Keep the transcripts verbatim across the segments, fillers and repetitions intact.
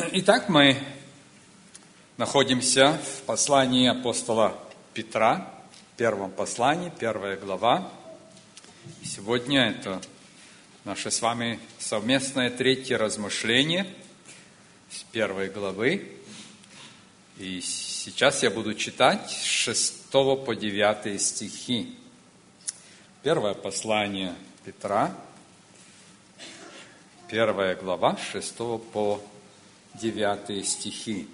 Итак, мы находимся в послании апостола Петра, в первом послании, первая глава. Сегодня это наше с вами совместное третье размышление с первой главы. И сейчас я буду читать с шестого по девятый стихи. Первое послание Петра, первая глава, с шестого по девятый стихи.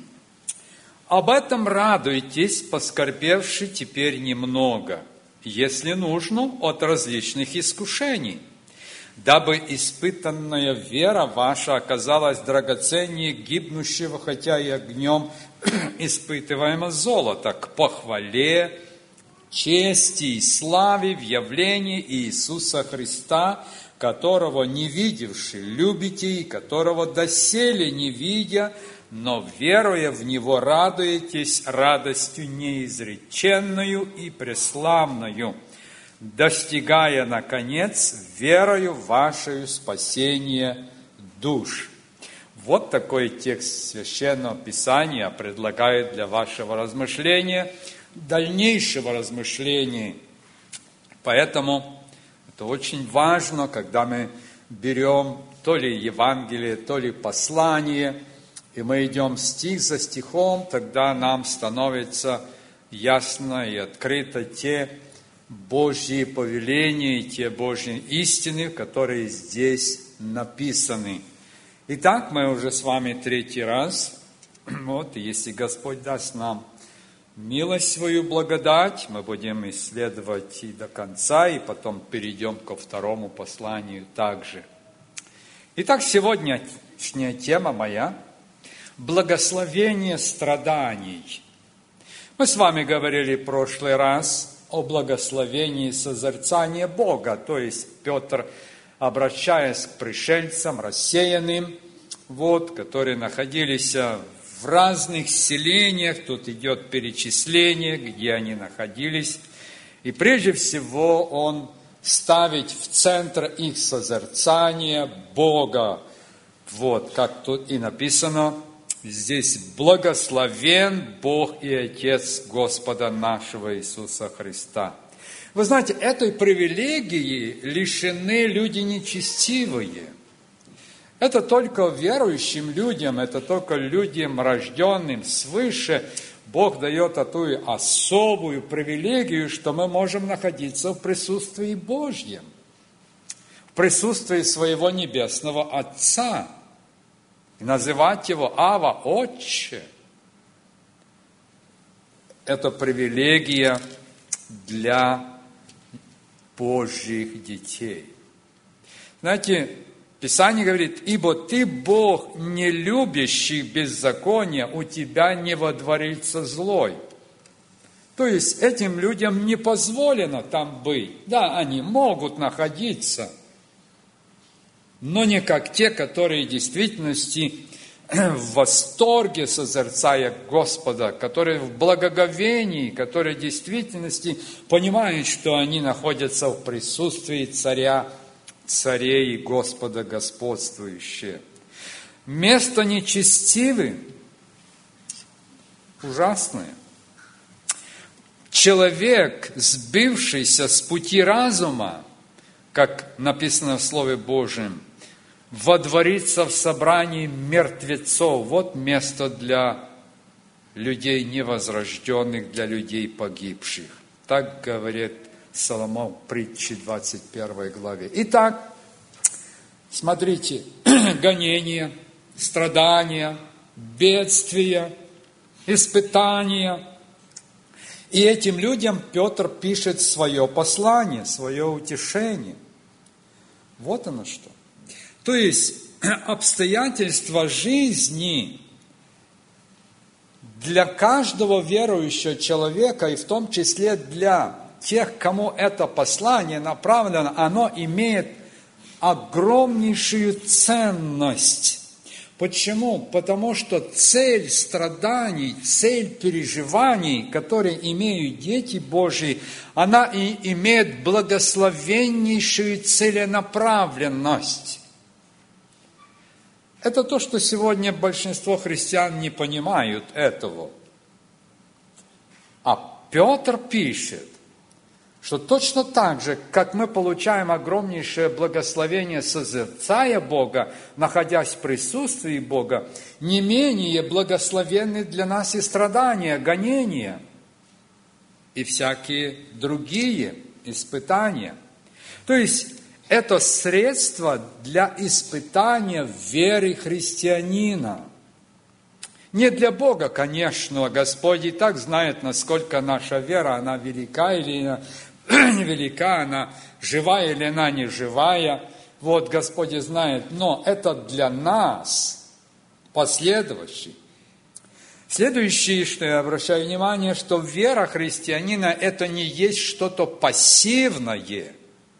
«Об этом радуйтесь, поскорбевши теперь немного, если нужно, от различных искушений, дабы испытанная вера ваша оказалась драгоценнее гибнущего, хотя и огнем испытываемого золота, к похвале, чести и славе в явлении Иисуса Христа, которого не видевши любите, и которого доселе не видя, но веруя в Него радуетесь радостью неизреченную и преславную, достигая, наконец, верою вашею спасение душ». Вот такой текст Священного Писания предлагает для вашего размышления, дальнейшего размышления. Поэтому это очень важно, когда мы берем то ли Евангелие, то ли послание, и мы идем стих за стихом, тогда нам становится ясно и открыто те Божьи повеления и те Божьи истины, которые здесь написаны. Итак, мы уже с вами третий раз. Вот, и если Господь даст нам милость свою, благодать, мы будем исследовать и до конца, и потом перейдем ко второму посланию также. Итак, сегодняшняя тема моя – благословение страданий. Мы с вами говорили в прошлый раз о благословении созерцания Бога, то есть Петр, обращаясь к пришельцам, рассеянным, вот, которые находились в разных селениях, тут идет перечисление, где они находились. И прежде всего он ставит в центр их созерцания Бога. Вот, как тут и написано, здесь: «Благословен Бог и Отец Господа нашего Иисуса Христа». Вы знаете, этой привилегии лишены люди нечестивые. Это только верующим людям, это только людям, рожденным свыше, Бог дает такую особую привилегию, что мы можем находиться в присутствии Божьем, в присутствии своего Небесного Отца, и называть Его Ава, Отче. Это привилегия для Божьих детей. Знаете, Писание говорит: «Ибо ты, Бог, не любящий беззакония, у тебя не водворится злой». То есть этим людям не позволено там быть. Да, они могут находиться, но не как те, которые в действительности в восторге созерцая Господа, которые в благоговении, которые в действительности понимают, что они находятся в присутствии Царя царей и Господа господствующее. Место нечестивы ужасное. Человек, сбившийся с пути разума, как написано в Слове Божьем, водворится в собрании мертвецов. Вот место для людей невозрожденных, для людей погибших. Так говорит Соломон в притче двадцать первой главе. Итак, смотрите, гонения, страдания, бедствия, испытания. И этим людям Петр пишет свое послание, свое утешение. Вот оно что. То есть обстоятельства жизни для каждого верующего человека, и в том числе для тех, кому это послание направлено, оно имеет огромнейшую ценность. Почему? Потому что цель страданий, цель переживаний, которые имеют дети Божьи, она и имеет благословеннейшую целенаправленность. Это то, что сегодня большинство христиан не понимают этого. А Петр пишет, что точно так же, как мы получаем огромнейшее благословение, созерцая Бога, находясь в присутствии Бога, не менее благословенны для нас и страдания, гонения и всякие другие испытания. То есть, это средство для испытания веры христианина. Не для Бога, конечно, Господь и так знает, насколько наша вера, она велика или невелика, она живая или она не живая. Вот Господь знает, но это для нас, последовавших. Следующее, что я обращаю внимание, что вера христианина – это не есть что-то пассивное.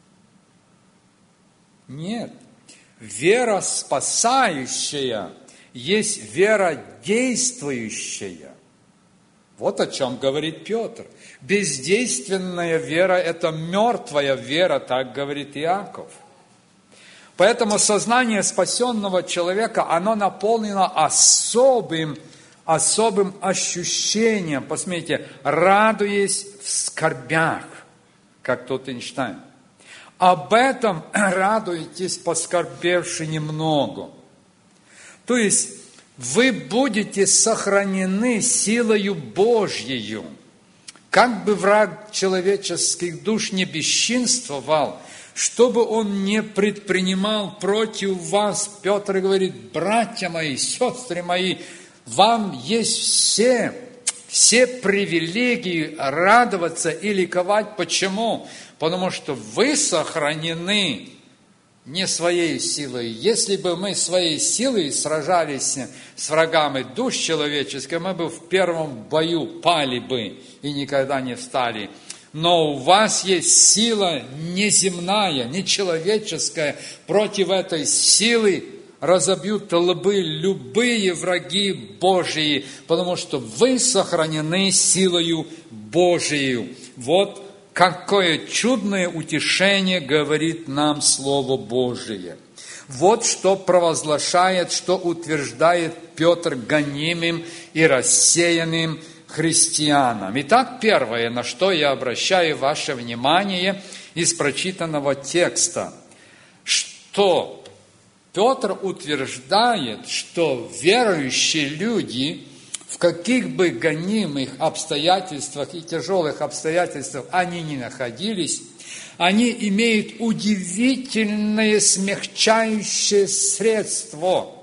Нет. Вера спасающая есть вера действующая. Вот о чем говорит Петр. Бездейственная вера – это мертвая вера, так говорит Иаков. Поэтому сознание спасенного человека, оно наполнено особым, особым ощущением. Посмотрите, радуясь в скорбях, как тут Эйнштейн. Об этом радуйтесь, поскорбевши немного. То есть, вы будете сохранены силою Божьею. Как бы враг человеческих душ не бесчинствовал, чтобы он не предпринимал против вас, Петр говорит, братья мои, сестры мои, вам есть все, все привилегии радоваться и ликовать. Почему? Потому что вы сохранены не своей силой. Если бы мы своей силой сражались с врагами душ человеческих, мы бы в первом бою пали бы и никогда не встали. Но у вас есть сила неземная, нечеловеческая. Против этой силы разобьют лбы любые враги Божьи, потому что вы сохранены силою Божией. Вот какое чудное утешение говорит нам Слово Божие. Вот что провозглашает, что утверждает Петр гонимым и рассеянным христианам. Итак, первое, на что я обращаю ваше внимание из прочитанного текста, что Петр утверждает, что верующие люди, в каких бы гонимых обстоятельствах и тяжелых обстоятельствах они ни находились, они имеют удивительное смягчающее средство.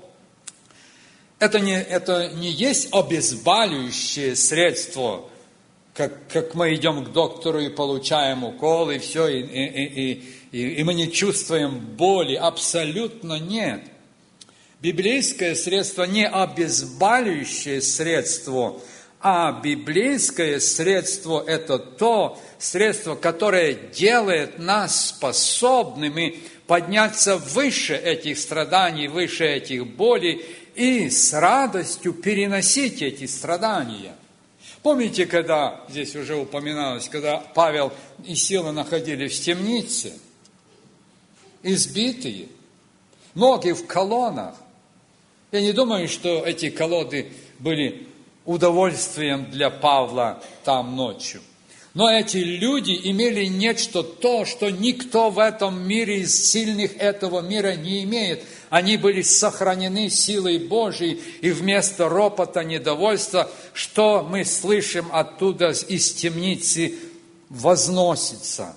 Это не, это не есть обезболивающее средство, как, как мы идем к доктору и получаем укол, и все, и, и, и, и, и мы не чувствуем боли. Абсолютно нет. Библейское средство не обезболивающее средство, а библейское средство – это то средство, которое делает нас способными подняться выше этих страданий, выше этих болей и с радостью переносить эти страдания. Помните, когда, здесь уже упоминалось, когда Павел и Сила находились в темнице, избитые, ноги в колоннах. Я не думаю, что эти колоды были удовольствием для Павла там ночью. Но эти люди имели нечто то, что никто в этом мире из сильных этого мира не имеет. Они были сохранены силой Божией, и вместо ропота, недовольства, что мы слышим оттуда из темницы, возносится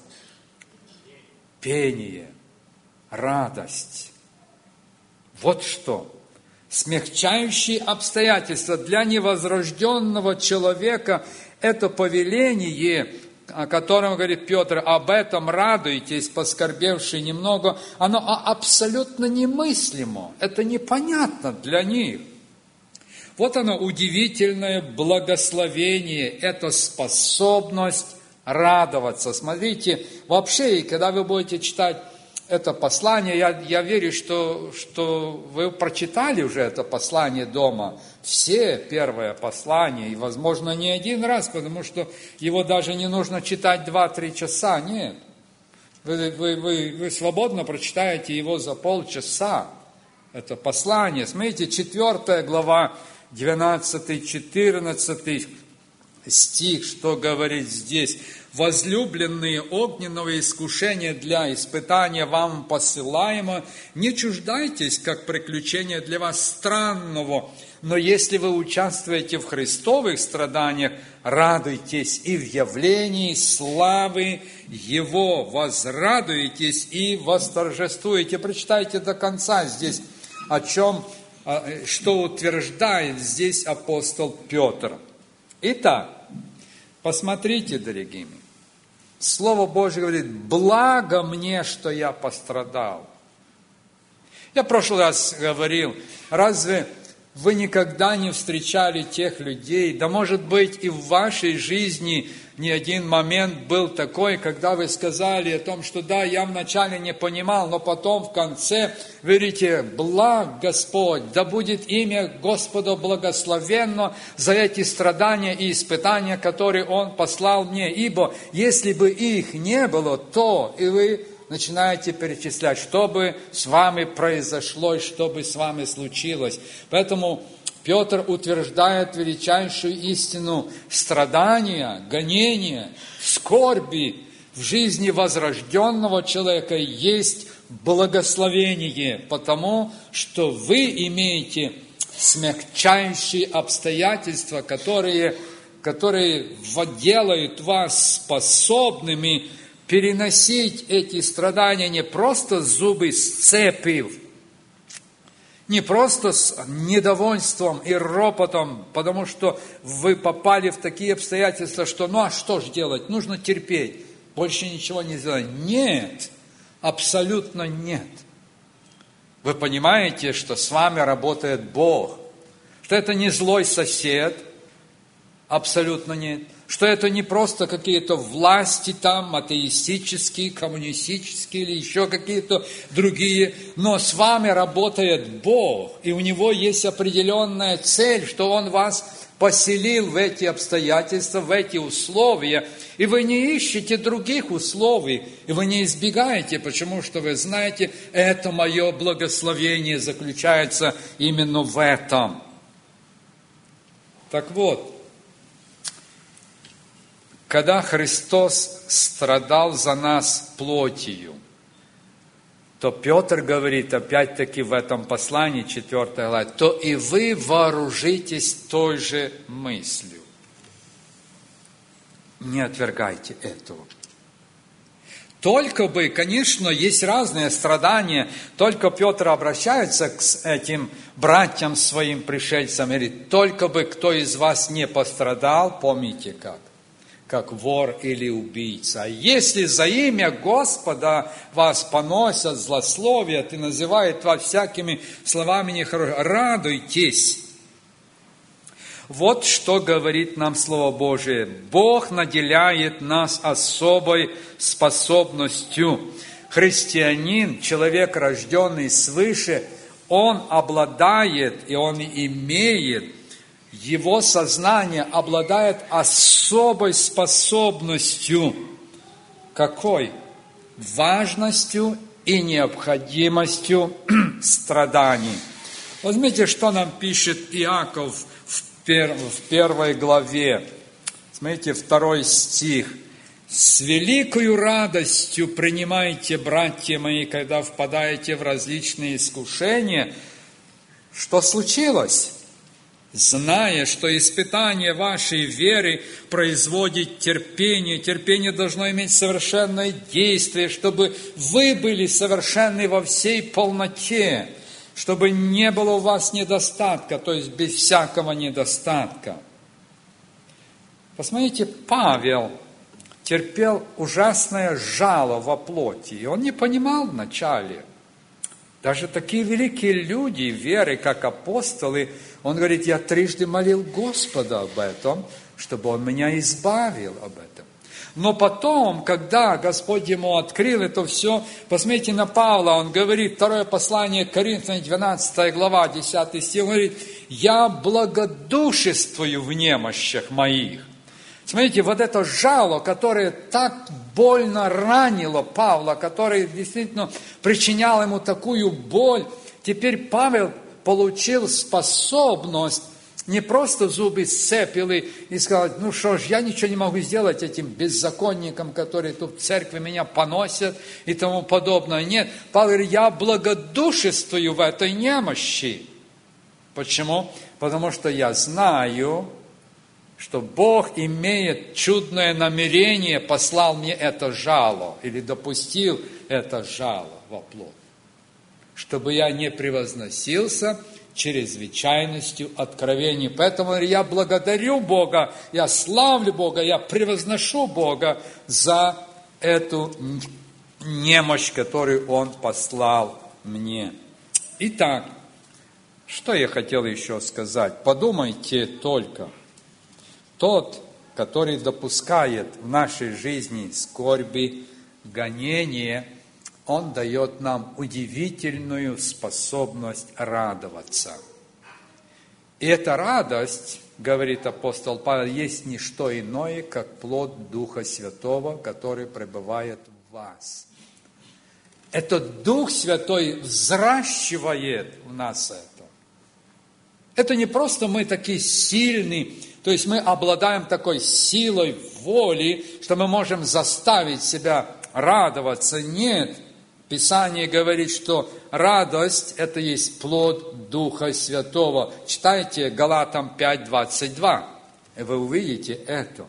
пение, радость. Вот что. Смягчающие обстоятельства для невозрожденного человека – это повеление, о котором говорит Петр, об этом радуйтесь, поскорбевшие немного, оно абсолютно немыслимо, это непонятно для них. Вот оно удивительное благословение, это способность радоваться. Смотрите, вообще, когда вы будете читать это послание, я, я верю, что, что вы прочитали уже это послание дома, все первое послание, и, возможно, не один раз, потому что его даже не нужно читать два-три часа, нет. Вы, вы, вы, вы свободно прочитаете его за полчаса. это послание. Смотрите, четвёртая глава, двенадцатый-четырнадцатый стих, что говорит здесь. «Возлюбленные, огненного искушения для испытания вам посылаемо, не чуждайтесь, как приключение для вас странного, но если вы участвуете в христовых страданиях, радуйтесь и в явлении славы Его, возрадуйтесь и восторжествуете». Прочитайте до конца здесь, о чем, что утверждает здесь апостол Петр. Итак, посмотрите, дорогие мои. Слово Божье говорит: «Благо мне, что я пострадал». Я в прошлый раз говорил, разве вы никогда не встречали тех людей, да может быть и в вашей жизни не один момент был такой, когда вы сказали о том, что да, я вначале не понимал, но потом в конце вы говорите: благ Господь, да будет имя Господа благословенно за эти страдания и испытания, которые Он послал мне, ибо если бы их не было, то и вы начинаете перечислять, что бы с вами произошло и что бы с вами случилось. Поэтому Петр утверждает величайшую истину: страдания, гонения, скорби в жизни возрожденного человека есть благословение, потому что вы имеете смягчающие обстоятельства, которые, которые делают вас способными переносить эти страдания не просто зубы сцепив, не просто с недовольством и ропотом, потому что вы попали в такие обстоятельства, что ну а что же делать, нужно терпеть, больше ничего не сделать. Нет, абсолютно нет. Вы понимаете, что с вами работает Бог, что это не злой сосед, абсолютно нет. Что это не просто какие-то власти там, атеистические, коммунистические или еще какие-то другие, но с вами работает Бог, и у Него есть определенная цель, что Он вас поселил в эти обстоятельства, в эти условия, и вы не ищете других условий, и вы не избегаете, потому что вы знаете, это мое благословение заключается именно в этом. Так вот, когда Христос страдал за нас плотью, то Петр говорит, опять-таки в этом послании, четвёртая глава, то и вы вооружитесь той же мыслью. Не отвергайте этого. Только бы, конечно, есть разные страдания, только Петр обращается к этим братьям своим пришельцам, и говорит, только бы кто из вас не пострадал, помните как? Как вор или убийца. А если за имя Господа вас поносят, злословят и называют вас всякими словами нехорошими, радуйтесь. Вот что говорит нам Слово Божие. Бог наделяет нас особой способностью. Христианин, человек, рожденный свыше, он обладает и он имеет, его сознание обладает особой способностью. Какой? Важностью и необходимостью страданий. Возьмите, что нам пишет Иаков в, пер, в первой главе. Смотрите, второй стих. «С великою радостью принимайте, братья мои, когда впадаете в различные искушения». Что случилось? Зная, что испытание вашей веры производит терпение, терпение должно иметь совершенное действие, чтобы вы были совершенны во всей полноте, чтобы не было у вас недостатка, то есть без всякого недостатка. Посмотрите, Павел терпел ужасное жало во плоти, и он не понимал вначале. Даже такие великие люди веры, как апостолы, он говорит, я трижды молил Господа об этом, чтобы Он меня избавил об этом. Но потом, когда Господь ему открыл это все, посмотрите на Павла, он говорит, второе послание Коринфянам, двенадцатая глава, десятый стих, он говорит, я благодушествую в немощах моих. Смотрите, вот это жало, которое так больно ранило Павла, которое действительно причиняло ему такую боль, теперь Павел получил способность не просто зубы сцепил и сказал, ну что ж, я ничего не могу сделать этим беззаконникам, которые тут в церкви меня поносят и тому подобное. Нет, Павел говорит, я благодушествую в этой немощи. Почему? Потому что я знаю, что Бог имеет чудное намерение, послал мне это жало или допустил это жало во плоть, чтобы я не превозносился чрезвычайностью откровений. Поэтому я благодарю Бога, я славлю Бога, я превозношу Бога за эту немощь, которую Он послал мне. Итак, что я хотел еще сказать? Подумайте только. Тот, который допускает в нашей жизни скорби, гонения, Он дает нам удивительную способность радоваться. И эта радость, говорит апостол Павел, есть не что иное, как плод Духа Святого, который пребывает в вас. Этот Дух Святой взращивает в нас это. Это не просто мы такие сильные, то есть мы обладаем такой силой воли, что мы можем заставить себя радоваться. Нет. Писание говорит, что радость – это есть плод Духа Святого. Читайте Галатам пять двадцать два, и вы увидите это.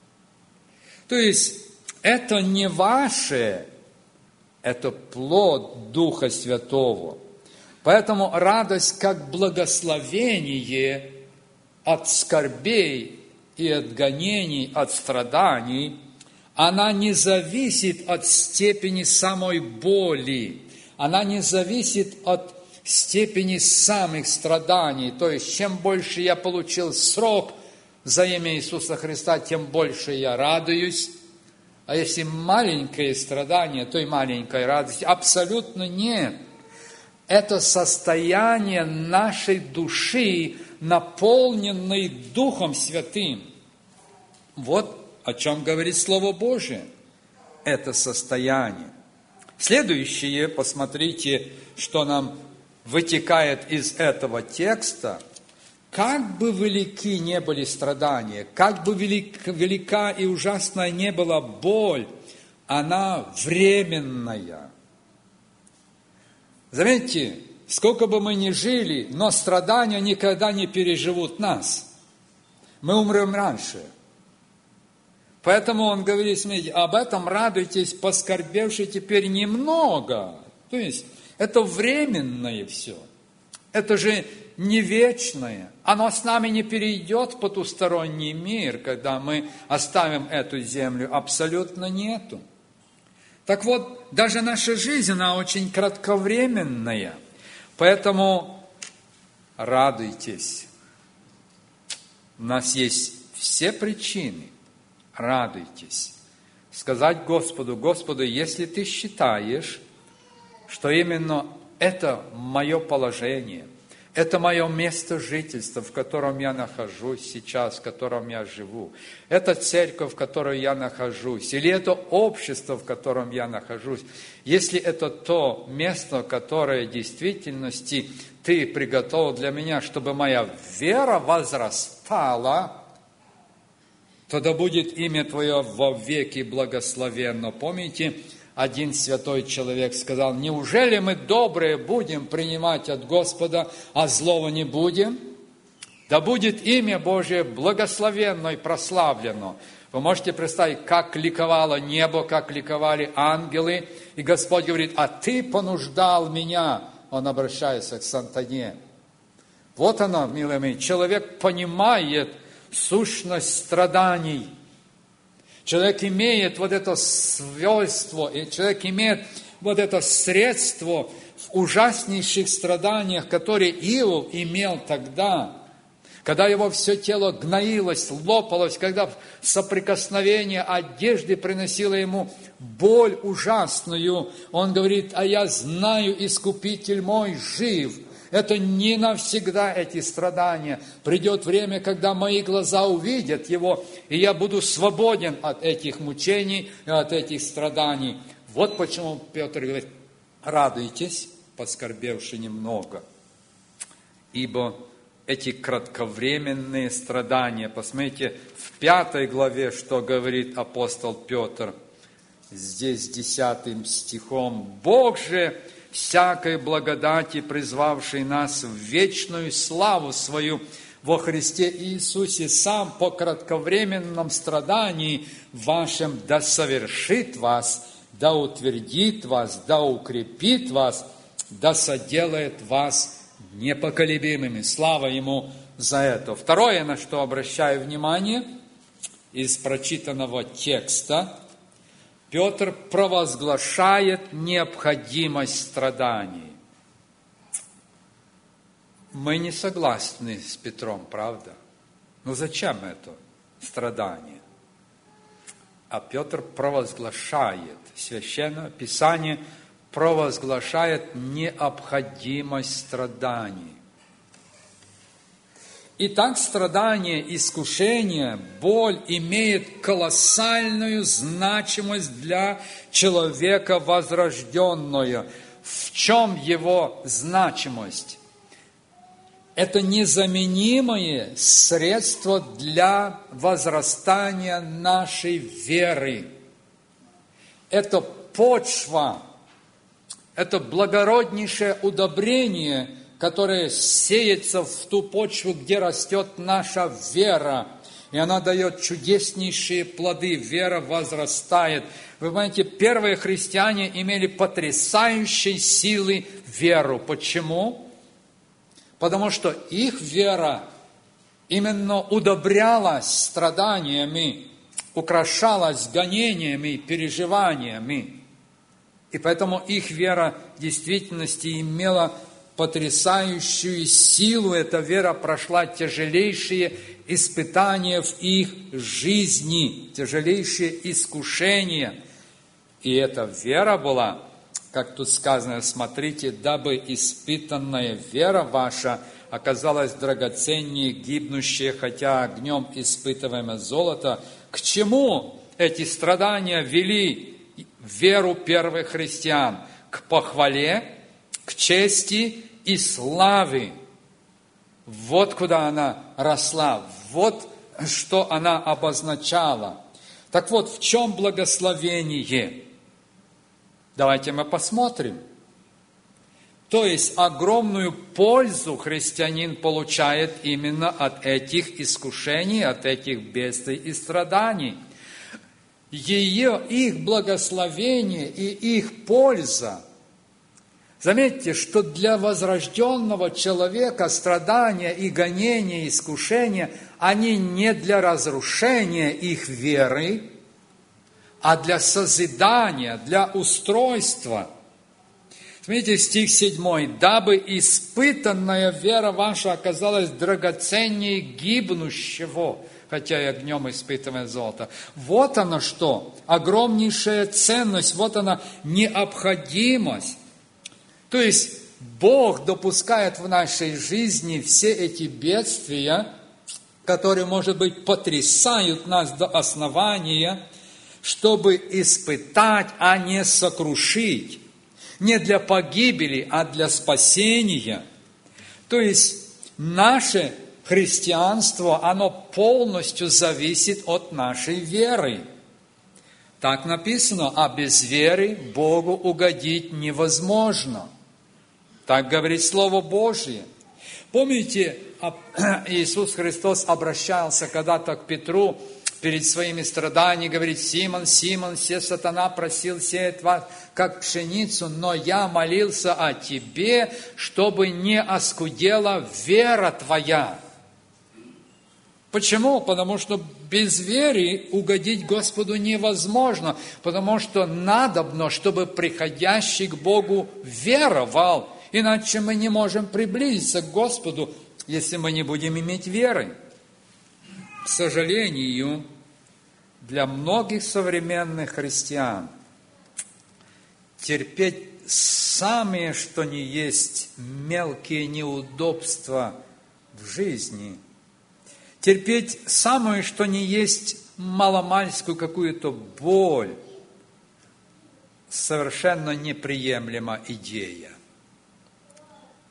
То есть, это не ваше, это плод Духа Святого. Поэтому радость как благословение от скорбей и от гонений, от страданий – она не зависит от степени самой боли, она не зависит от степени самых страданий. То есть, чем больше я получил срок за имя Иисуса Христа, тем больше я радуюсь. А если маленькое страдание, то и маленькой радости абсолютно нет. Это состояние нашей души, наполненной Духом Святым. Вот о чем говорит Слово Божие, это состояние. Следующее, посмотрите, что нам вытекает из этого текста. Как бы велики не были страдания, как бы велик, велика и ужасная не была боль, она временная. Заметьте, сколько бы мы ни жили, но страдания никогда не переживут нас. Мы умрем раньше. Поэтому он говорит, смотрите, об этом радуйтесь, поскорбевши теперь немного. То есть, это временное все. Это же не вечное. Оно с нами не перейдет в потусторонний мир, когда мы оставим эту землю. Абсолютно нету. Так вот, даже наша жизнь, она очень кратковременная. Поэтому радуйтесь. У нас есть все причины. Радуйтесь. Сказать Господу, Господу, если Ты считаешь, что именно это мое положение, это мое место жительства, в котором я нахожусь сейчас, в котором я живу, это церковь, в которой я нахожусь, или это общество, в котором я нахожусь, если это то место, которое в действительности Ты приготовил для меня, чтобы моя вера возрастала, то да будет имя Твое во веки благословенно. Помните, один святой человек сказал, неужели мы добрые будем принимать от Господа, а злого не будем? Да будет имя Божие благословенно и прославлено. Вы можете представить, как ликовало небо, как ликовали ангелы. И Господь говорит, а Ты понуждал меня. Он обращается к сатане. Вот оно, милые мои, человек понимает сущность страданий. Человек имеет вот это свойство, и человек имеет вот это средство в ужаснейших страданиях, которые Иов имел тогда, когда его все тело гноилось, лопалось, когда соприкосновение одежды приносило ему боль ужасную. Он говорит, а я знаю, Искупитель мой жив. Это не навсегда эти страдания. Придет время, когда мои глаза увидят Его, и я буду свободен от этих мучений и от этих страданий. Вот почему Петр говорит, радуйтесь. поскорбевший немного. Ибо эти кратковременные страдания, посмотрите, в пятой главе, что говорит апостол Петр, здесь десятым стихом: «Бог же всякой благодати, призвавший нас в вечную славу свою во Христе Иисусе, сам по кратковременном страдании вашем да совершит вас, да утвердит вас, да укрепит вас, да соделает вас непоколебимыми». Слава Ему за это. Второе, на что обращаю внимание, из прочитанного текста, Петр провозглашает необходимость страданий. Мы не согласны с Петром, правда? Но зачем это страдание? А Петр провозглашает, Священное Писание провозглашает необходимость страданий. Итак, страдание, искушение, боль имеет колоссальную значимость для человека возрожденного. В чем его значимость? Это незаменимое средство для возрастания нашей веры. Это почва, это благороднейшее удобрение, которое сеется в ту почву, где растет наша вера. И она дает чудеснейшие плоды. Вера возрастает. Вы понимаете, первые христиане имели потрясающие силы веру. Почему? Потому что их вера именно удобрялась страданиями, украшалась гонениями, переживаниями. И поэтому их вера в действительности имела потрясающую силу. Эта вера прошла тяжелейшие испытания в их жизни, тяжелейшие искушения. И эта вера была, как тут сказано, смотрите, дабы испытанная вера ваша оказалась драгоценнее гибнущее, хотя огнем испытываемое золото. К чему эти страдания вели веру первых христиан? К похвале, к чести и славе. Вот куда она росла, вот что она обозначала. Так вот, в чем благословение? Давайте мы посмотрим. То есть, огромную пользу христианин получает именно от этих искушений, от этих бедствий и страданий. Ее, их благословение и их польза. Заметьте, что для возрожденного человека страдания и гонения, и искушения, они не для разрушения их веры, а для созидания, для устройства. Смотрите, стих седьмой. «Дабы испытанная вера ваша оказалась драгоценнее гибнущего, хотя и огнем испытываемое золото». Вот оно что, огромнейшая ценность, вот она необходимость. То есть, Бог допускает в нашей жизни все эти бедствия, которые, может быть, потрясают нас до основания, чтобы испытать, а не сокрушить. Не для погибели, а для спасения. То есть, наше христианство, оно полностью зависит от нашей веры. Так написано, а без веры Богу угодить невозможно. Так говорит Слово Божье. Помните, Иисус Христос обращался когда-то к Петру перед своими страданиями, говорит: «Симон, Симон, се сатана просил сеять вас, как пшеницу, но я молился о тебе, чтобы не оскудела вера твоя». Почему? Потому что без веры угодить Господу невозможно, потому что надобно, чтобы приходящий к Богу веровал, иначе мы не можем приблизиться к Господу, если мы не будем иметь веры. К сожалению, для многих современных христиан терпеть самые, что ни есть, мелкие неудобства в жизни, терпеть самое, что ни есть, маломальскую какую-то боль, совершенно неприемлема идея.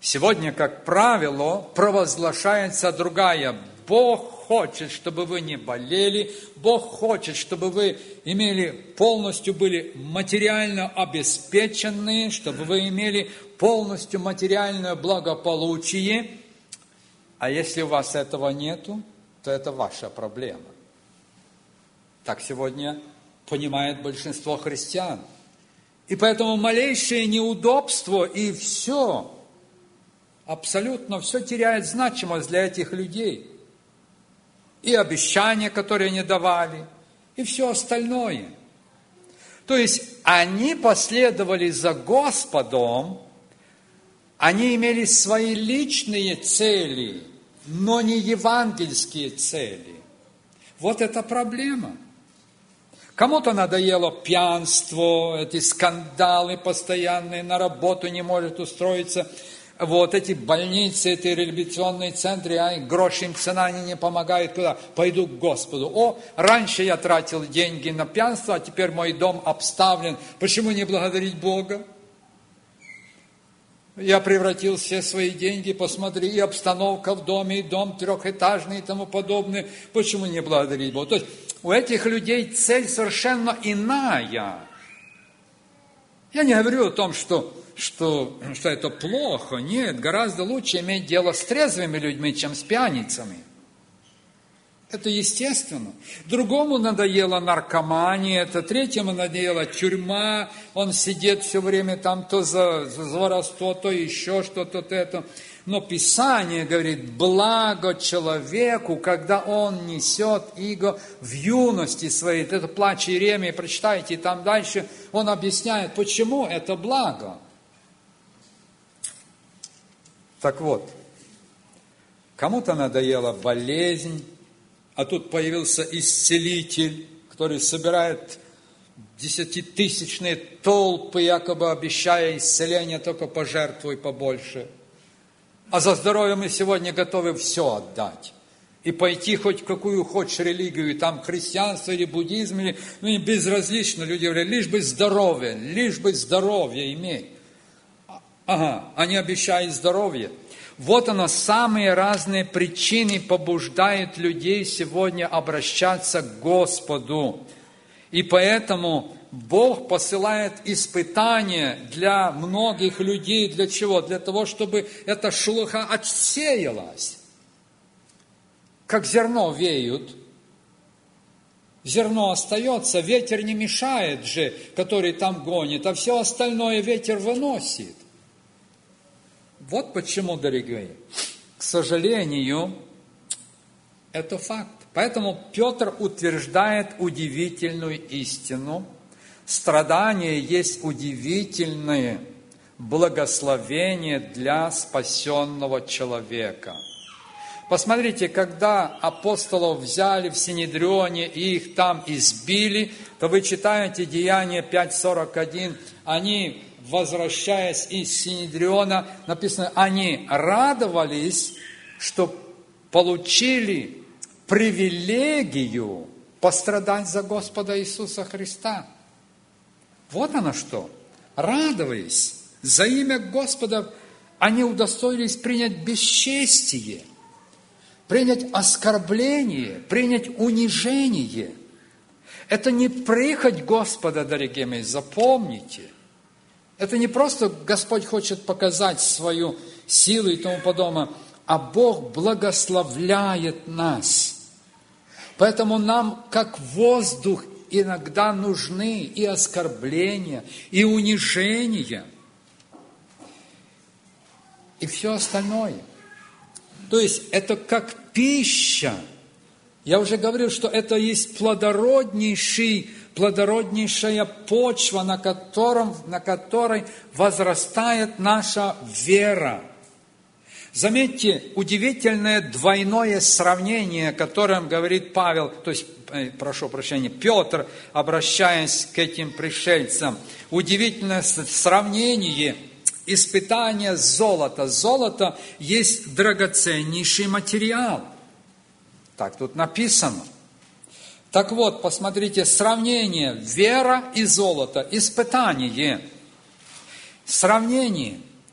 Сегодня, как правило, провозглашается другая. Бог хочет, чтобы вы не болели, Бог хочет, чтобы вы имели полностью были материально обеспеченные, чтобы вы имели полностью материальное благополучие. А если у вас этого нету, то это ваша проблема. Так сегодня понимает большинство христиан. И поэтому малейшее неудобство и все, абсолютно все теряет значимость для этих людей. И обещания, которые они давали, и все остальное. То есть они последовали за Господом, они имели свои личные цели, но не евангельские цели. Вот это проблема. Кому-то надоело пьянство, эти скандалы постоянные, на работу не может устроиться. Вот эти больницы, эти реабилитационные центры, а грош им цена, они не помогают. Куда? Пойду к Господу. О, раньше я тратил деньги на пьянство, а теперь мой дом обставлен. Почему не благодарить Бога? Я превратил все свои деньги, посмотри, и обстановка в доме, и дом трехэтажный и тому подобное. Почему не благодарить Бога? То есть у этих людей цель совершенно иная. Я не говорю о том, что, что, что это плохо. Нет, гораздо лучше иметь дело с трезвыми людьми, чем с пьяницами. Это естественно. Другому надоела наркомания, это третьему надоела тюрьма, он сидит все время там то за, за воровство, то еще что-то, то это. Но Писание говорит, благо человеку, когда он несет иго в юности своей. Это плач Иеремии, прочитайте, там дальше он объясняет, почему это благо. Так вот, кому-то надоела болезнь, а тут появился исцелитель, который собирает десятитысячные толпы, якобы обещая исцеление, только пожертвуй побольше. А за здоровье мы сегодня готовы все отдать. И пойти хоть в какую хочешь религию, и там христианство или буддизм, или, ну и безразлично, люди говорят, лишь бы здоровье, лишь бы здоровье иметь. Ага, они обещают здоровье. Вот оно, самые разные причины побуждают людей сегодня обращаться к Господу. И поэтому Бог посылает испытания для многих людей. Для чего? Для того, чтобы эта шелуха отсеялась. Как зерно веют. Зерно остается, ветер не мешает же, который там гонит, а все остальное ветер выносит. Вот почему, дорогие, к сожалению, это факт. Поэтому Петр утверждает удивительную истину. Страдание есть удивительное благословение для спасенного человека. Посмотрите, когда апостолов взяли в Синедрионе и их там избили, то вы читаете Деяния пять сорок один, они, возвращаясь из Синедриона, написано, они радовались, что получили привилегию пострадать за Господа Иисуса Христа. Вот оно что. Радуясь за имя Господа, они удостоились принять бесчестие, принять оскорбление, принять унижение. Это не прихоть Господа, дорогие мои, запомните. Это не просто Господь хочет показать свою силу и тому подобное, а Бог благословляет нас. Поэтому нам, как воздух, иногда нужны и оскорбления, и унижения, и все остальное. То есть это как пища. Я уже говорил, что это есть плодороднейший, плодороднейшая почва, на, котором, на которой возрастает наша вера. Заметьте, удивительное двойное сравнение, о котором говорит Павел, то есть, прошу прощения, Петр, обращаясь к этим пришельцам. Удивительное сравнение испытания золота. Золото есть драгоценнейший материал. Так тут написано. Так вот, посмотрите, сравнение вера и золото, испытание. Сравнение.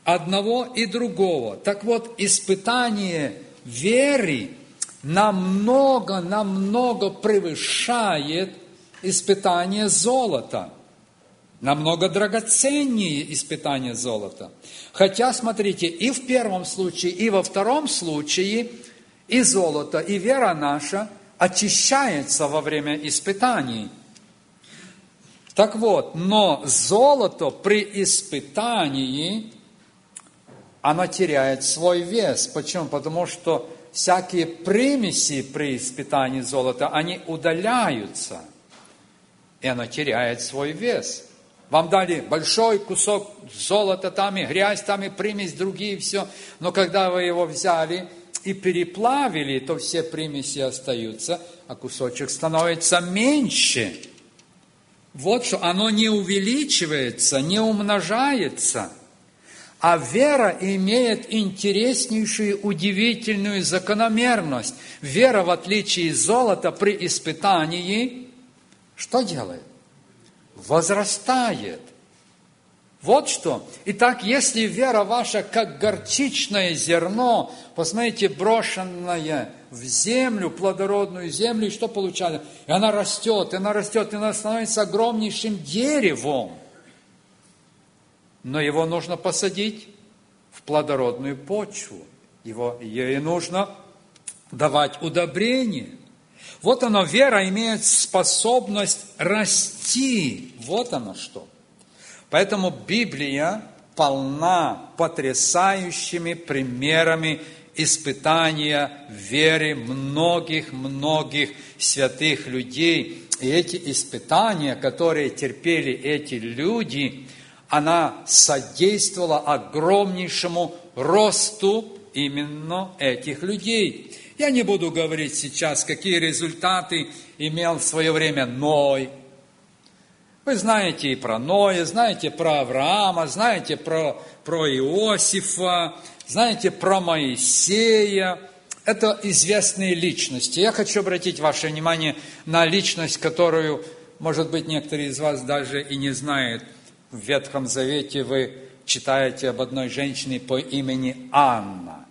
одного и другого. Так вот, испытание веры намного, намного превышает испытание золота. Намного драгоценнее испытание золота. Хотя, смотрите, и в первом случае, и во втором случае и золото, и вера наша очищается во время испытаний. Так вот, но золото при испытании, оно теряет свой вес. Почему? Потому что всякие примеси при испытании золота, они удаляются, и оно теряет свой вес. Вам дали большой кусок золота, там и грязь, там и примесь, другие, все. Но когда вы его взяли и переплавили, то все примеси остаются, а кусочек становится меньше. Вот что, оно не увеличивается, не умножается. А вера имеет интереснейшую, удивительную закономерность. Вера, в отличие от золота, при испытании, что делает? Возрастает. Вот что. Итак, если вера ваша, как горчичное зерно, посмотрите, брошенное в землю, плодородную землю, и что получается? И она растет, и она растет, и она становится огромнейшим деревом. Но его нужно посадить в плодородную почву. Его, ей нужно давать удобрение. Вот оно, вера имеет способность расти. Вот оно что. Поэтому Библия полна потрясающими примерами испытания веры многих-многих святых людей. И эти испытания, которые терпели эти люди, она содействовала огромнейшему росту именно этих людей. Я не буду говорить сейчас, какие результаты имел в свое время Ной. Вы знаете и про Ноя, знаете про Авраама, знаете про, про Иосифа, знаете про Моисея. Это известные личности. Я хочу обратить ваше внимание на личность, которую, может быть, некоторые из вас даже и не знают. В Ветхом Завете вы читаете об одной женщине по имени Анна.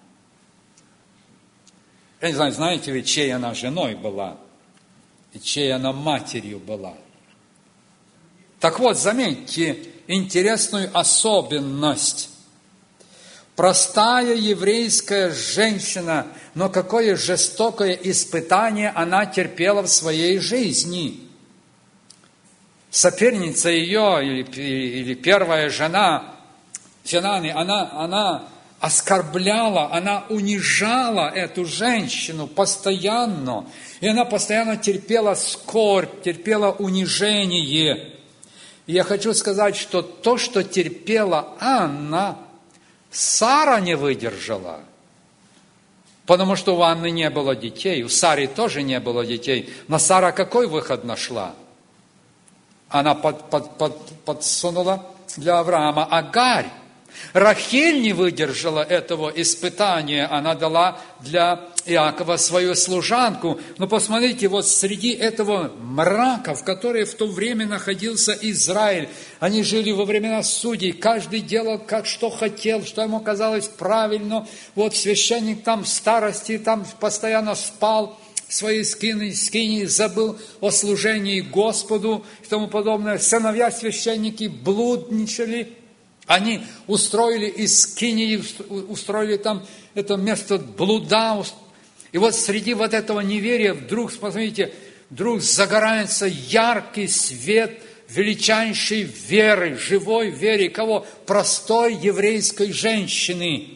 Я не знаю, знаете вы, чьей она женой была, и чьей она матерью была. Так вот, заметьте интересную особенность. Простая еврейская женщина, но какое жестокое испытание она терпела в своей жизни. Соперница ее, или, или первая жена, Финаны, она, она оскорбляла, она унижала эту женщину постоянно. И она постоянно терпела скорбь, терпела унижение. И я хочу сказать, что то, что терпела Анна, Сара не выдержала. Потому что у Анны не было детей, у Сары тоже не было детей. Но Сара какой выход нашла? Она под, под, под, подсунула для Авраама Агарь. Рахиль не выдержала этого испытания, она дала для Иакова свою служанку. Но посмотрите, вот среди этого мрака, в котором в то время находился Израиль, они жили во времена судей, каждый делал, как что хотел, что ему казалось правильно. Вот священник там в старости, там постоянно спал, в своей скинии, скинии забыл о служении Господу и тому подобное. Сыновья священники блудничали. Они устроили из скинии, устроили там это место блуда. И вот среди вот этого неверия вдруг, посмотрите, вдруг загорается яркий свет величайшей веры, живой веры. Кого? Простой еврейской женщины.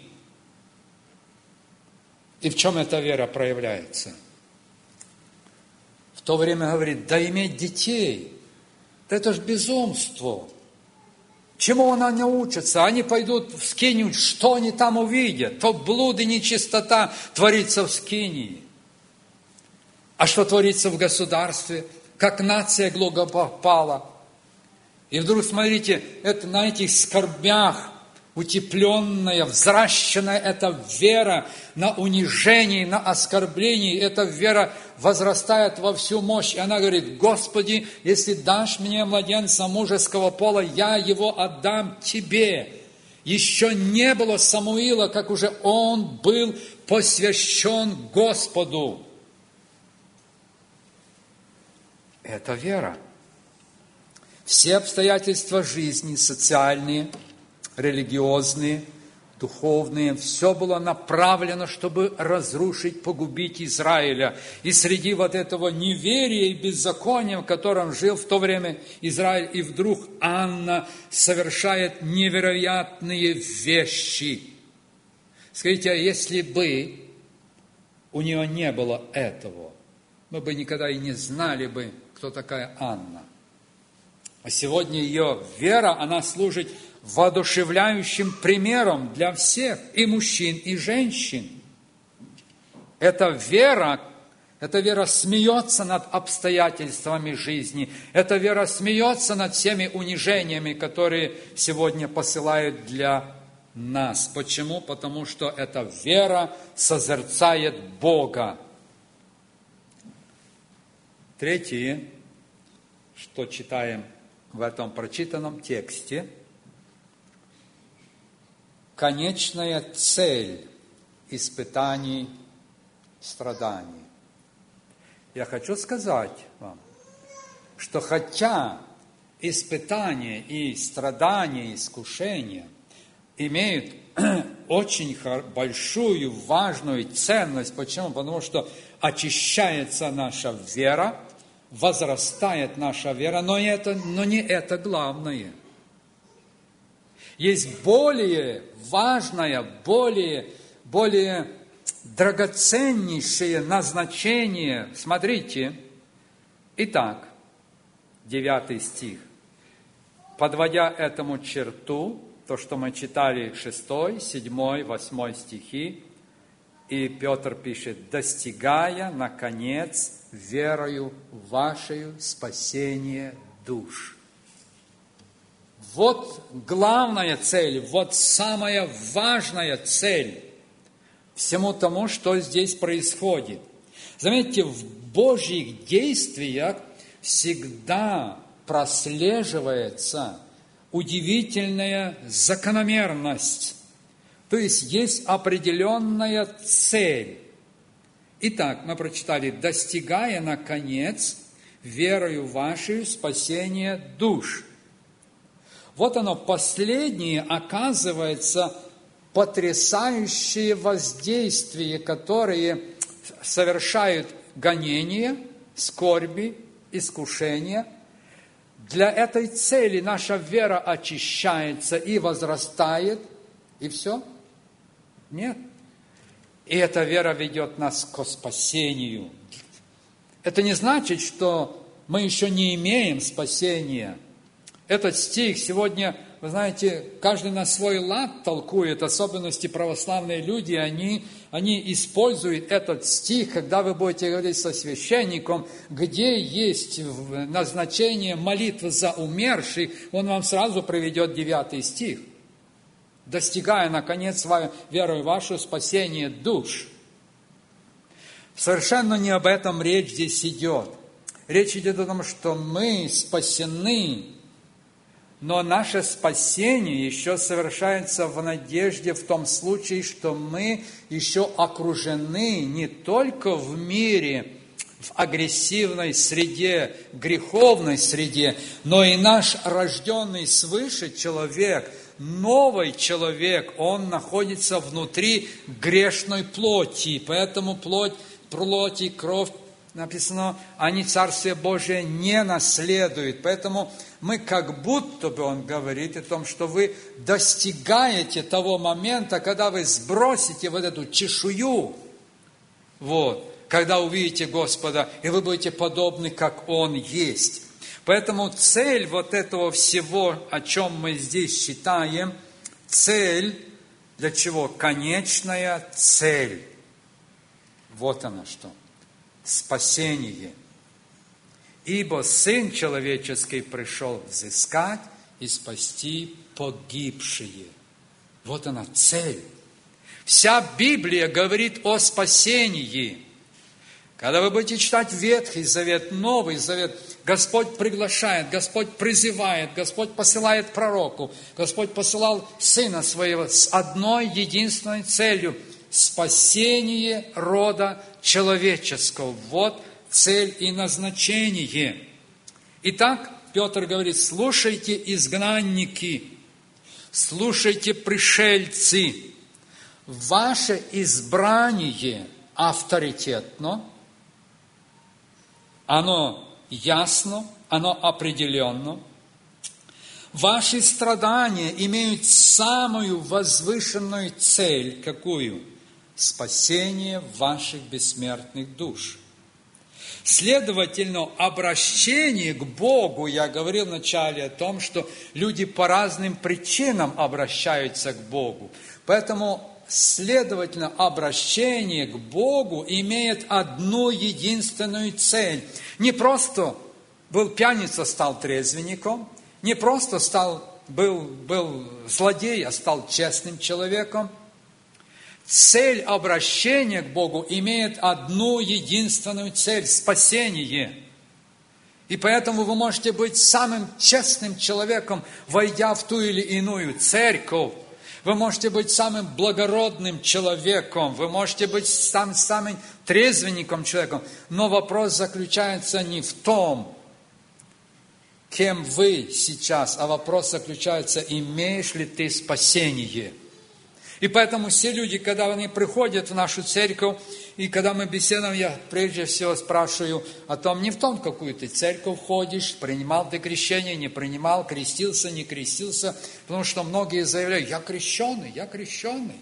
И в чем эта вера проявляется? В то время говорит, да иметь детей, да это ж безумство. Чему она не учится? Они пойдут в скинию, что они там увидят? То блуд и нечистота творится в скинии. А что творится в государстве? Как нация глубоко пала. И вдруг, смотрите, это на этих скорбях утепленная, взращенная эта вера на унижении, на оскорблении. Эта вера возрастает во всю мощь. И она говорит, Господи, если дашь мне младенца мужеского пола, я его отдам Тебе. Еще не было Самуила, как уже он был посвящен Господу. Это вера. Все обстоятельства жизни, социальные, религиозные, духовные, все было направлено, чтобы разрушить, погубить Израиля. И среди вот этого неверия и беззакония, в котором жил в то время Израиль, и вдруг Анна совершает невероятные вещи. Скажите, а если бы у нее не было этого, мы бы никогда и не знали бы, кто такая Анна. А сегодня ее вера, она служит воодушевляющим примером для всех, и мужчин, и женщин. Эта вера, эта вера смеется над обстоятельствами жизни, эта вера смеется над всеми унижениями, которые сегодня посылают для нас. Почему? Потому что эта вера созерцает Бога. Третье, что читаем в этом прочитанном тексте, конечная цель испытаний, страданий. Я хочу сказать вам, что хотя испытания и страдания, искушения имеют очень большую, важную ценность. Почему? Потому что очищается наша вера, возрастает наша вера, но, это, но не это главное. Есть более важное, более, более драгоценнейшее назначение. Смотрите. Итак, девятый стих. Подводя этому черту, то, что мы читали, шестой, седьмой, восьмой стихи, и Петр пишет, достигая, наконец, верою вашею спасение душ. Вот главная цель, вот самая важная цель всему тому, что здесь происходит. Заметьте, в Божьих действиях всегда прослеживается удивительная закономерность. То есть есть определенная цель. Итак, мы прочитали, достигая, наконец, верою вашей спасения душ. Вот оно, последнее, оказывается, потрясающее воздействие, которые совершают гонения, скорби, искушения. Для этой цели наша вера очищается и возрастает, и все? Нет. И эта вера ведет нас к спасению. Это не значит, что мы еще не имеем спасения. Этот стих сегодня, вы знаете, каждый на свой лад толкует, особенности православные люди, они, они используют этот стих, когда вы будете говорить со священником, где есть назначение молитвы за умерших, он вам сразу приведет девятый стих. Достигая, наконец, верою вашу спасение душ. Совершенно не об этом речь здесь идет. Речь идет о том, что мы спасены, но наше спасение еще совершается в надежде в том случае, что мы еще окружены не только в мире, в агрессивной среде, греховной среде, но и наш рожденный свыше человек, новый человек, он находится внутри грешной плоти, поэтому плоть, плоть и кровь, написано, они Царствие Божие не наследуют. Поэтому мы как будто бы, он говорит о том, что вы достигаете того момента, когда вы сбросите вот эту чешую, вот, когда увидите Господа, и вы будете подобны, как Он есть. Поэтому цель вот этого всего, о чем мы здесь читаем, цель для чего? Конечная цель. Вот она что. Спасение. Ибо Сын Человеческий пришел взыскать и спасти погибшие. Вот она цель. Вся Библия говорит о спасении. Когда вы будете читать Ветхий Завет, Новый Завет, Господь приглашает, Господь призывает, Господь посылает пророку, Господь посылал Сына Своего с одной единственной целью – спасение рода человеческого. Вот цель и назначение. Итак, Петр говорит, слушайте, изгнанники, слушайте, пришельцы, ваше избрание авторитетно, оно ясно, оно определенно. Ваши страдания имеют самую возвышенную цель, какую? Спасение ваших бессмертных душ. Следовательно, обращение к Богу, я говорил вначале о том, что люди по разным причинам обращаются к Богу. Поэтому, следовательно, обращение к Богу имеет одну единственную цель. Не просто был пьяница, стал трезвенником, не просто стал, был, был злодей, а стал честным человеком. Цель обращения к Богу имеет одну единственную цель – спасение. И поэтому вы можете быть самым честным человеком, войдя в ту или иную церковь. Вы можете быть самым благородным человеком, вы можете быть сам, самым трезвенником человеком. Но вопрос заключается не в том, кем вы сейчас, а вопрос заключается, имеешь ли ты спасение. И поэтому все люди, когда они приходят в нашу церковь, и когда мы беседуем, я прежде всего спрашиваю о том, не в том, в какую ты церковь ходишь, принимал ты крещение, не принимал, крестился, не крестился, потому что многие заявляют, я крещеный, я крещеный.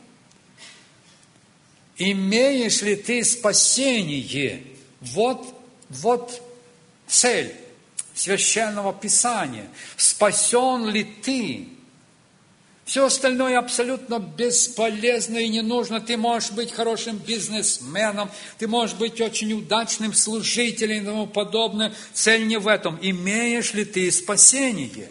Имеешь ли ты спасение? Вот, вот цель Священного Писания. Спасен ли ты? Все остальное абсолютно бесполезно и не нужно. Ты можешь быть хорошим бизнесменом, ты можешь быть очень удачным служителем и тому подобное. Цель не в этом. Имеешь ли ты спасение?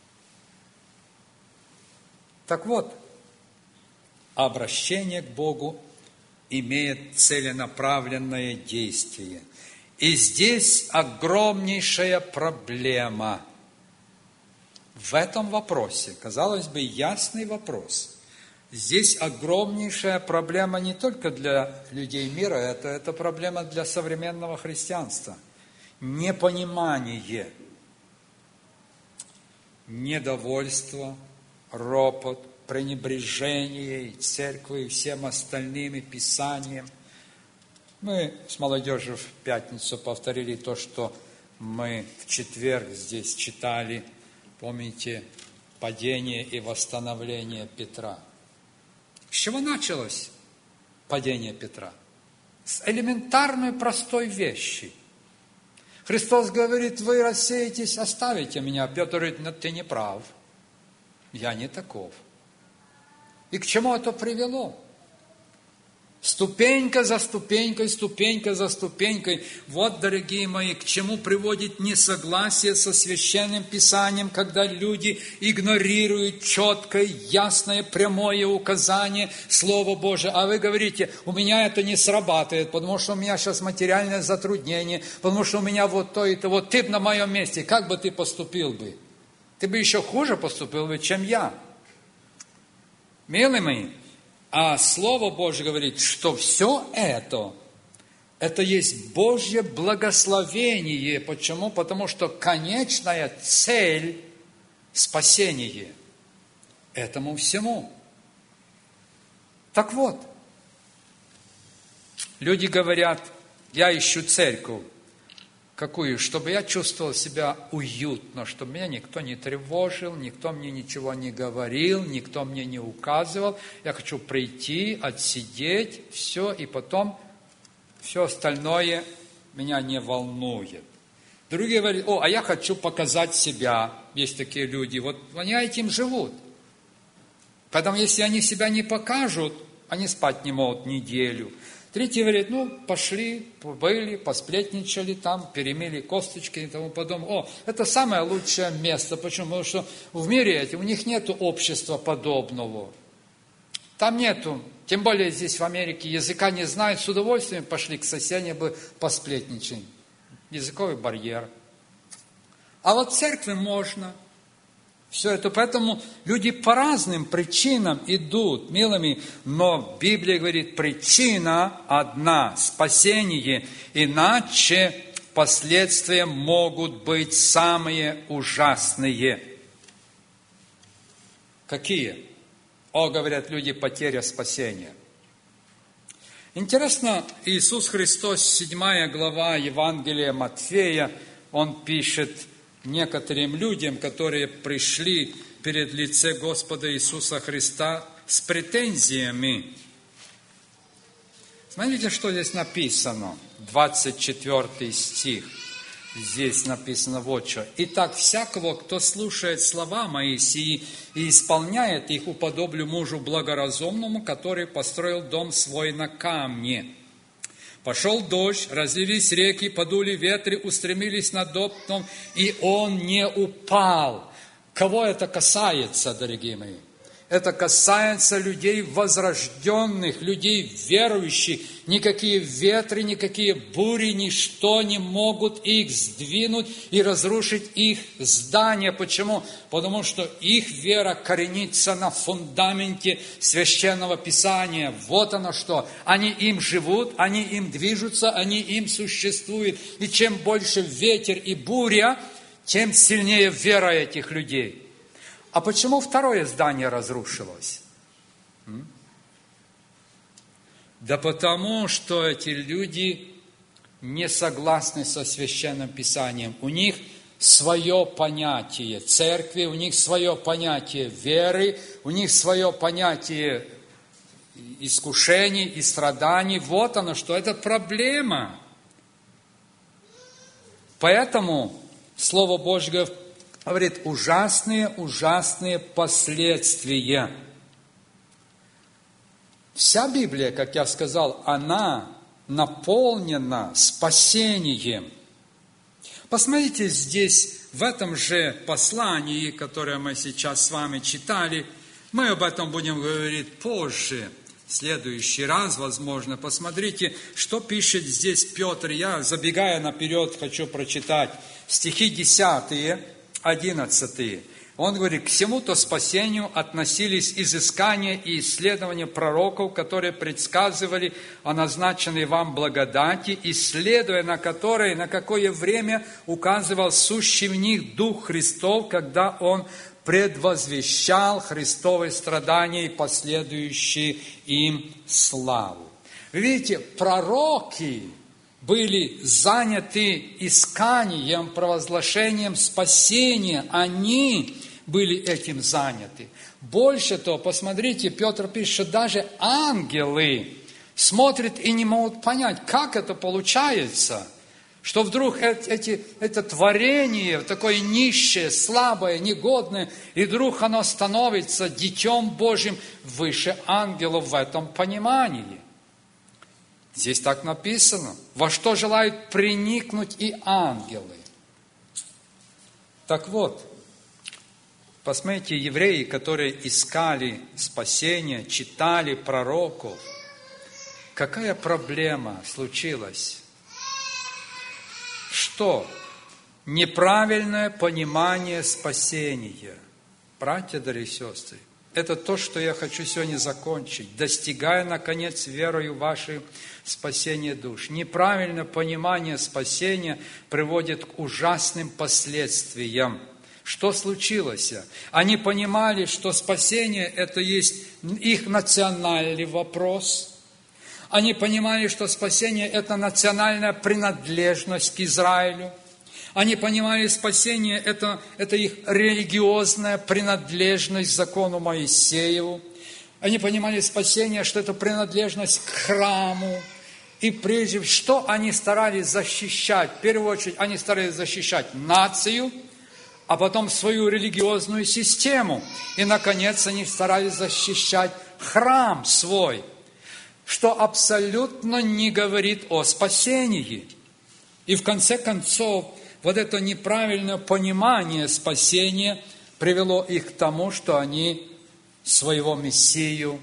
Так вот, обращение к Богу имеет целенаправленное действие. И здесь огромнейшая проблема. В этом вопросе, казалось бы, ясный вопрос. Здесь огромнейшая проблема не только для людей мира, это, это проблема для современного христианства. Непонимание, недовольство, ропот, пренебрежение и церкви, и всем остальным, и Писанием. Мы с молодежью в пятницу повторили то, что мы в четверг здесь читали. Помните, падение и восстановление Петра. С чего началось падение Петра? С элементарной простой вещи. Христос говорит, вы рассеетесь, оставите меня. Петр говорит, но ты не прав. Я не таков. И к чему это привело? Ступенька за ступенькой, ступенька за ступенькой. Вот, дорогие мои, к чему приводит несогласие со Священным Писанием, когда люди игнорируют четкое, ясное, прямое указание Слова Божия. А вы говорите, у меня это не срабатывает, потому что у меня сейчас материальное затруднение, потому что у меня вот то и то. Вот ты бы на моем месте, как бы ты поступил бы? Ты бы еще хуже поступил бы, чем я. Милые мои, а Слово Божье говорит, что все это, это есть Божье благословение. Почему? Потому что конечная цель – спасение этому всему. Так вот, люди говорят, я ищу церковь. Какую? Чтобы я чувствовал себя уютно, чтобы меня никто не тревожил, никто мне ничего не говорил, никто мне не указывал. Я хочу прийти, отсидеть, все, и потом все остальное меня не волнует. Другие говорят, о, а я хочу показать себя. Есть такие люди, вот они этим живут. Поэтому если они себя не покажут, они спать не могут неделю. Третий говорит, ну, пошли, были, посплетничали там, перемели косточки и тому подобное. О, это самое лучшее место. Почему? Потому что в мире этим у них нет общества подобного. Там нету Тем более здесь в Америке языка не знают, с удовольствием пошли к соседям бы посплетничать. Языковый барьер. А вот в церкви можно. Все это, поэтому люди по разным причинам идут, милыми, но Библия говорит, причина одна – спасение, иначе последствия могут быть самые ужасные. Какие? О, говорят люди, потеря спасения. Интересно, Иисус Христос, седьмая глава Евангелия Матфея, Он пишет некоторым людям, которые пришли перед лице Господа Иисуса Христа с претензиями. Смотрите, что здесь написано, двадцать четвёртый стих. Здесь написано вот что. «Итак, всякого, кто слушает слова мои сии и исполняет их, уподоблю мужу благоразумному, который построил дом свой на камне. Пошел дождь, разлились реки, подули ветры, устремились над домом, и он не упал». Кого это касается, дорогие мои? Это касается людей возрожденных, людей верующих. Никакие ветры, никакие бури, ничто не могут их сдвинуть и разрушить их здание. Почему? Потому что их вера коренится на фундаменте Священного Писания. Вот оно что. Они им живут, они им движутся, они им существуют. И чем больше ветер и буря, тем сильнее вера этих людей. А почему второе здание разрушилось? Да потому, что эти люди не согласны со Священным Писанием. У них свое понятие церкви, у них свое понятие веры, у них свое понятие искушений и страданий. Вот оно что, это проблема. Поэтому Слово Божье говорит, ужасные, ужасные последствия. Вся Библия, как я сказал, она наполнена спасением. Посмотрите здесь, в этом же послании, которое мы сейчас с вами читали, мы об этом будем говорить позже, в следующий раз, возможно. Посмотрите, что пишет здесь Петр. Я, забегая наперед, хочу прочитать стихи десятые, одиннадцатые. Он говорит, к всему-то спасению относились изыскания и исследования пророков, которые предсказывали о назначенной вам благодати, исследуя на которые, на какое время указывал сущий в них Дух Христов, когда Он предвозвещал Христовые страдания и последующие им славу. Вы видите, пророки были заняты исканием, провозглашением спасения. Они были этим заняты. Больше того, посмотрите, Петр пишет, что даже ангелы смотрят и не могут понять, как это получается, что вдруг эти, это творение такое нищее, слабое, негодное, и вдруг оно становится Детем Божьим выше ангелов в этом понимании. Здесь так написано. Во что желают приникнуть и ангелы. Так вот, посмотрите, евреи, которые искали спасение, читали пророков, какая проблема случилась? Что? Неправильное понимание спасения. Братья, дорогие сестры, это то, что я хочу сегодня закончить, достигая, наконец, верою вашей спасения душ. Неправильное понимание спасения приводит к ужасным последствиям. Что случилось? Они понимали, что спасение – это есть их национальный вопрос. Они понимали, что спасение – это национальная принадлежность к Израилю. Они понимали, спасение – это, это их религиозная принадлежность к закону Моисееву. Они понимали спасение, что это принадлежность к храму. И прежде всего, что они старались защищать? В первую очередь, они старались защищать нацию, а потом свою религиозную систему. И, наконец, они старались защищать храм свой, что абсолютно не говорит о спасении. И в конце концов, вот это неправильное понимание спасения привело их к тому, что они своего Мессию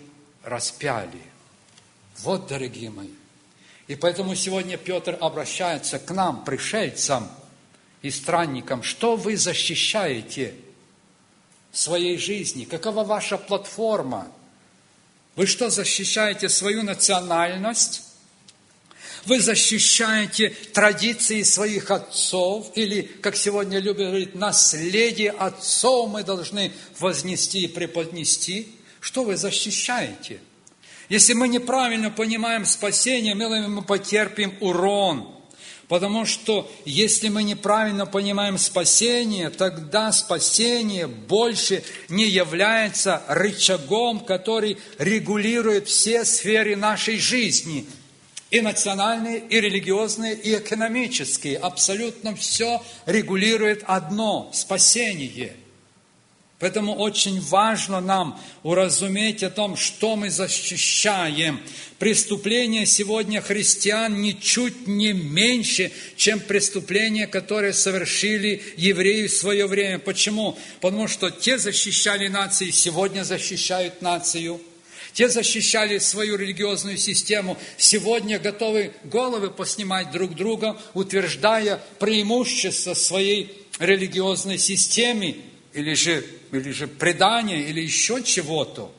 распяли. Вот, дорогие мои. И поэтому сегодня Петр обращается к нам, пришельцам и странникам. Что вы защищаете в своей жизни? Какова ваша платформа? Вы что, защищаете свою национальность? Вы защищаете традиции своих отцов? Или, как сегодня любят говорить, наследие отцов мы должны вознести и преподнести? Что вы защищаете? Если мы неправильно понимаем спасение, мы потерпим урон. Потому что если мы неправильно понимаем спасение, тогда спасение больше не является рычагом, который регулирует все сферы нашей жизни. И национальные, и религиозные, и экономические. Абсолютно все регулирует одно – спасение. Поэтому очень важно нам уразуметь о том, что мы защищаем. Преступления сегодня христиан ничуть не меньше, чем преступления, которые совершили евреи в свое время. Почему? Потому что те защищали нации, сегодня защищают нацию. Те защищали свою религиозную систему, сегодня готовы головы поснимать друг друга, утверждая преимущество своей религиозной системе, или же, или же предание, или еще чего-то.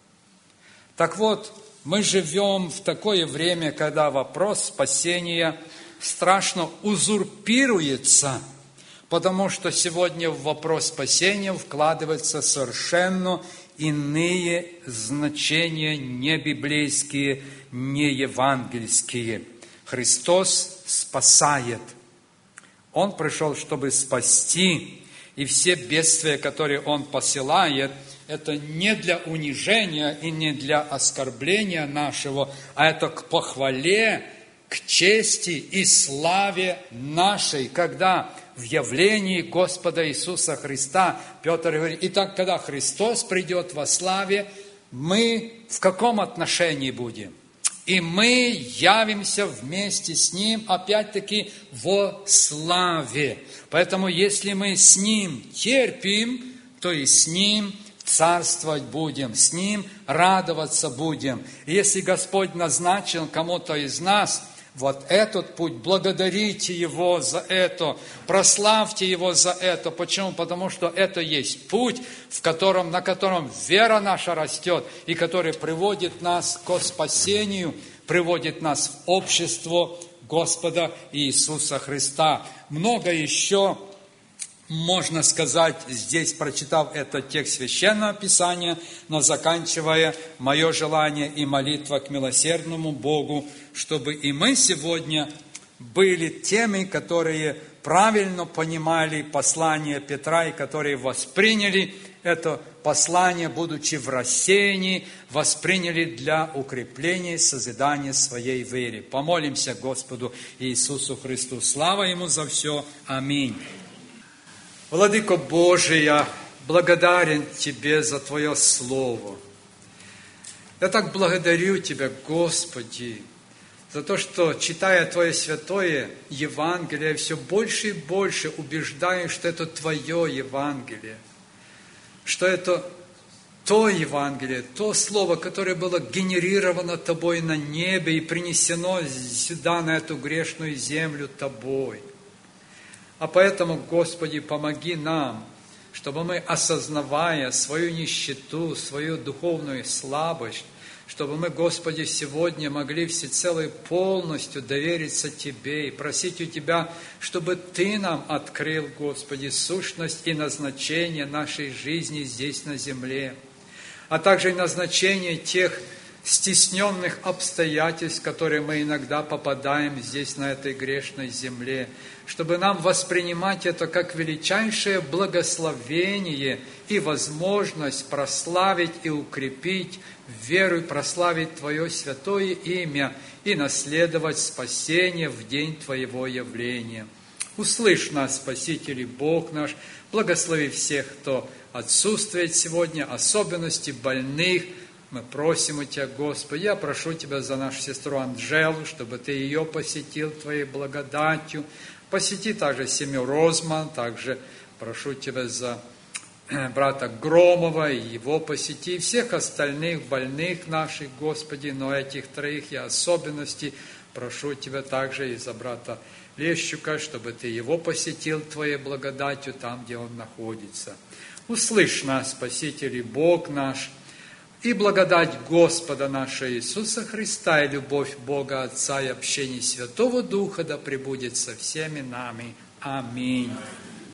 Так вот, мы живем в такое время, когда вопрос спасения страшно узурпируется, потому что сегодня в вопрос спасения вкладываются совершенно иные значения, не библейские, не евангельские. Христос спасает. Он пришел, чтобы спасти. И все бедствия, которые Он посылает, это не для унижения и не для оскорбления нашего, а это к похвале, к чести и славе нашей, когда в явлении Господа Иисуса Христа, Петр говорит, итак, когда Христос придет во славе, мы в каком отношении будем? И мы явимся вместе с Ним, опять-таки, во славе. Поэтому, если мы с Ним терпим, то и с Ним царствовать будем, с Ним радоваться будем. И если Господь назначил кому-то из нас вот этот путь, благодарите Его за это, прославьте Его за это. Почему? Потому что это есть путь, в котором, на котором вера наша растет, и который приводит нас к спасению, приводит нас в общество Господа Иисуса Христа. Много еще можно сказать здесь, прочитав этот текст Священного Писания, но заканчивая, мое желание и молитва к милосердному Богу, чтобы и мы сегодня были теми, которые правильно понимали послание Петра и которые восприняли это послание, будучи в рассеянии, восприняли для укрепления и созидания своей веры. Помолимся Господу Иисусу Христу. Слава Ему за все. Аминь. Владыко Божий, я благодарен Тебе за Твое Слово. Я так благодарю Тебя, Господи, за то, что, читая Твое святое Евангелие, все больше и больше убеждаюсь, что это Твое Евангелие, что это то Евангелие, то Слово, которое было генерировано Тобой на небе и принесено сюда, на эту грешную землю Тобой. А поэтому, Господи, помоги нам, чтобы мы, осознавая свою нищету, свою духовную слабость, чтобы мы, Господи, сегодня могли всецело и полностью довериться Тебе и просить у Тебя, чтобы Ты нам открыл, Господи, сущность и назначение нашей жизни здесь на земле, а также и назначение тех стесненных обстоятельств, в которые мы иногда попадаем здесь, на этой грешной земле, чтобы нам воспринимать это как величайшее благословение и возможность прославить и укрепить веру и прославить Твое святое имя и наследовать спасение в день Твоего явления. Услышь нас, Спаситель и Бог наш, благослови всех, кто отсутствует сегодня, особенности больных. Мы просим у Тебя, Господи, я прошу Тебя за нашу сестру Анжелу, чтобы Ты ее посетил Твоей благодатью. Посети также семью Розман, также прошу Тебя за брата Громова, и его посети, всех остальных больных наших, Господи, но этих троих я особенности прошу Тебя также и за брата Лещука, чтобы Ты его посетил Твоей благодатью там, где он находится. Услышь нас, Спаситель и Бог наш, и благодать Господа нашего Иисуса Христа, и любовь Бога Отца, и общение Святого Духа да пребудет со всеми нами. Аминь.